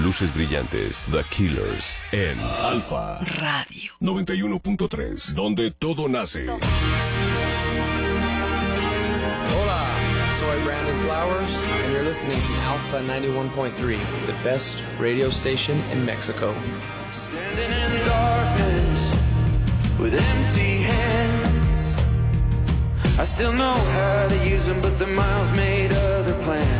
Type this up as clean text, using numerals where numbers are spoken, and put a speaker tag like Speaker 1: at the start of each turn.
Speaker 1: luces brillantes. The Killers en Alfa
Speaker 2: Radio
Speaker 1: 91.3, donde todo nace.
Speaker 3: Hola, soy Brandon Flowers, and you're listening to Alpha 91.3, the best radio station in Mexico.
Speaker 4: Standing in darkness with empty hands, I still know how to use them, but the miles made other plans.